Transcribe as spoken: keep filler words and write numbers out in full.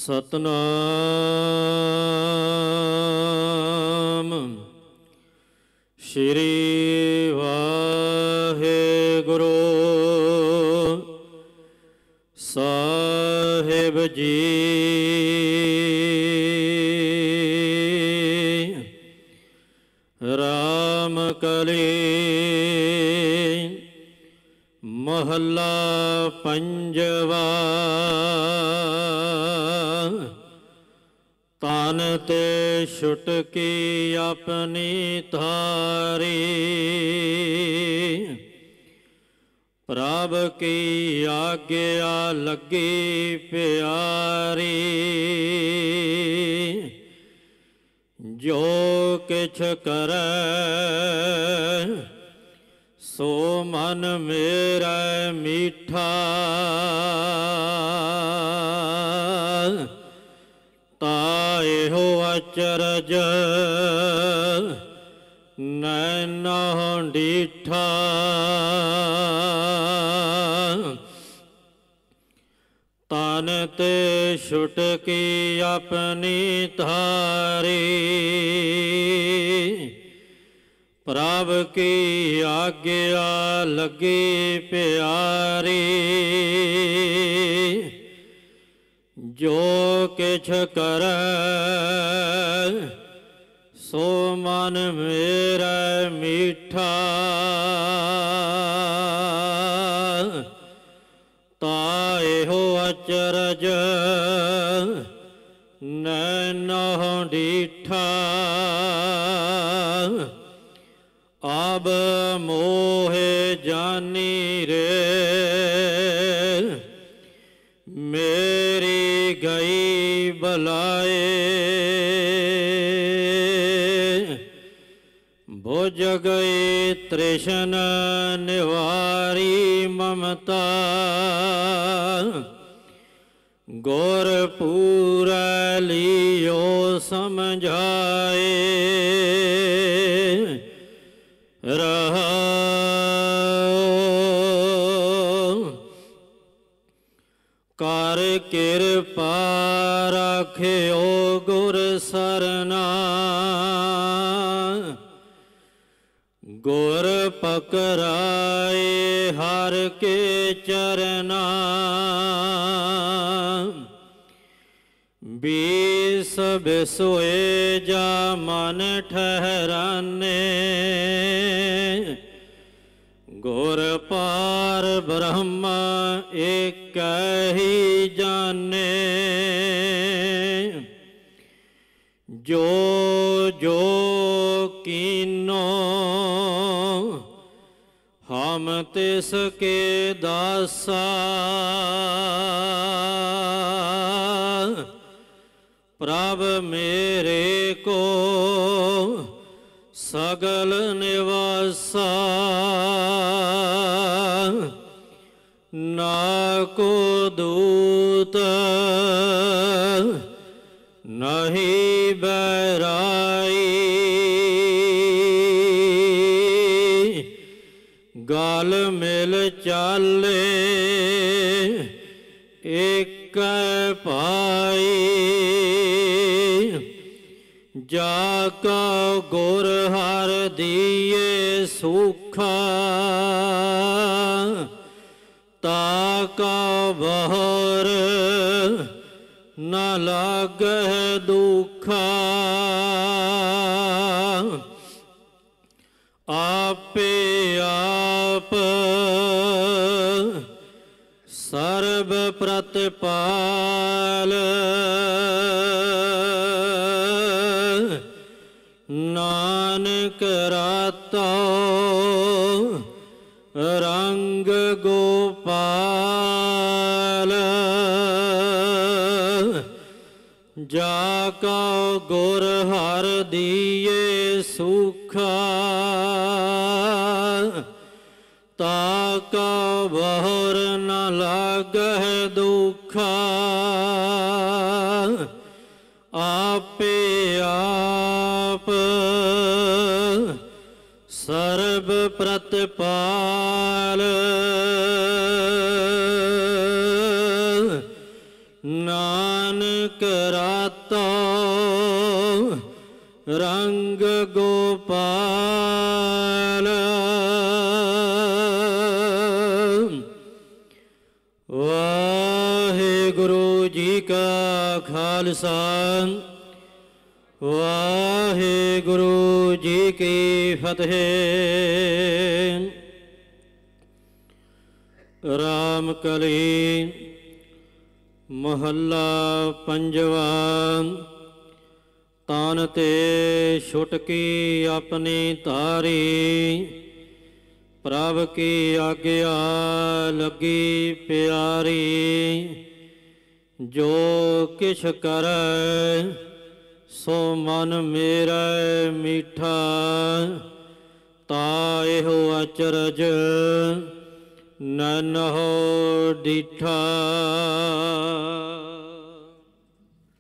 ਸਤਨਾਮ ਸ਼੍ਰੀ ਵਾਹਿਗੁਰੂ ਸਾਹਿਬ ਜੀ। ਰਾਮ ਕਲੀ ਮਹੱਲਾ ਪੰਜਵਾ। ਤਨ ਤੇ ਛੁਟਕੀ ਆਪਣੀ ਧਾਰੀ, ਪ੍ਰਭ ਕੀ ਆਗਿਆ ਲੱਗੀ ਪਿਆਰੀ। ਜੋ ਕਿਛ ਕਰੈ ਸੋ ਮਨ ਮੇਰਾ ਮੀਠਾ, ਤਾਇਹੋ ਅਚਰਜ ਨੈਨੋ ਡੀਠਾ। ਤਨ ਤੇ ਛੁਟਕੀ ਆਪਣੀ ਧਾਰੀ, ਪ੍ਰਭ ਕੀ ਆਗਿਆ ਲੱਗੀ ਪਿਆਰੀ। ਜੋ ਕਿਛ ਕਰੈ ਸੋ ਮਨ ਮੇਰਾ ਮੀਠਾ, ਤਾਇਹੋ ਅਚਰਜ ਨੈਨੋ ਡੀਠਾ। ਅਬ ਮੋਹਿ ਜਾਨੀ ਰੇ ਮੇਰੀ ਗਈ ਬਲਾਏ। ਬੁਝ ਗਈ ਤ੍ਰਿਸ਼ਨ ਨਿਵਾਰੀ ਮਮਤਾ, ਗੁਰ ਪੂਰੈ ਲਿਓ ਸਮਝਾਏ। ਰਹਾਉ ਕਰ ਕਿਰਪਾ ਰਾਖਿਓ ਗੁਰ ਸਰਨਾ, ਗੁਰ ਪਕਰਾਏ ਹਰ ਕੇ ਚਰਨਾ। ਬੀਸ ਬਿਸੋਏ ਜਾ ਮਨ ਠਹਿਰਾਨੇ, ਗੁਰ ਪਾਰ ਬ੍ਰਹਮ ਏਕ ਹੀ ਜਾਨੇ। ਜੋ ਜੋ ਕੀਨੋ ਹਮ ਤਿਸ ਕੇ ਦਾਸਾ, ਪ੍ਰਭ ਮੇਰੇ ਕੋ ਸਗਲ ਨਿਵਾਸਾ। ਨਾ ਕੋ ਦੂਤ ਨਹੀਂ ਬੈਰਾਈ, ਗਲ ਮਿਲ ਚਾਲੇ ਏਕ ਭਾਈ। ਜਾ ਕਾ ਗੁਰ ਹਰਿ ਦੀਏ ਸੁਖਾ, ਤਾ ਕਾ ਬਹਰ ਨ ਲਾਗਹਿ ਦੁਖਾ। ਆਪੇ ਆਪ ਸਰਬ ਪ੍ਰਤਪਾਲ, ਨਾਨਕ ਰਾਤੋ ਰੰਗ ਗੋਪਾਲ। ਜਾ ਕਾ ਗੁਰ ਹਰਿ ਦੀਏ ਸੁਖਾ, ਤਾ ਕਾ ਬਹਰ ਨ ਲਾਗਹਿ ਦੁਖਾ। ਆਪੇ ਆਪ ਸਰਬ ਪ੍ਰਤਪਾਲ, ਨਾ ਨਾਨਕ ਰਾਤੋ ਰੰਗ ਗੋਪਾਲ। ਵਾਹਿਗੁਰੂ ਜੀ ਕਾ ਖਾਲਸਾ ਵਾਹਿਗੁਰੂ ਜੀ ਕੀ ਫਤਿਹ। ਰਾਮ ਕਲੀ ਮਹੱਲਾ ਪੰਜਵਾ। ਤਨ ਤੇ ਛੁਟਕੀ ਆਪਣੀ ਧਾਰੀ, ਪ੍ਰਭ ਕੀ ਆਗਿਆ ਲੱਗੀ ਪਿਆਰੀ। ਜੋ ਕਿਛ ਕਰੈ ਸੋ ਮਨ ਮੇਰਾ ਮੀਠਾ, ਤਾ ਇਹੋ ਅਚਰਜ ਨੈਨਹੁ ਡੀਠਾ।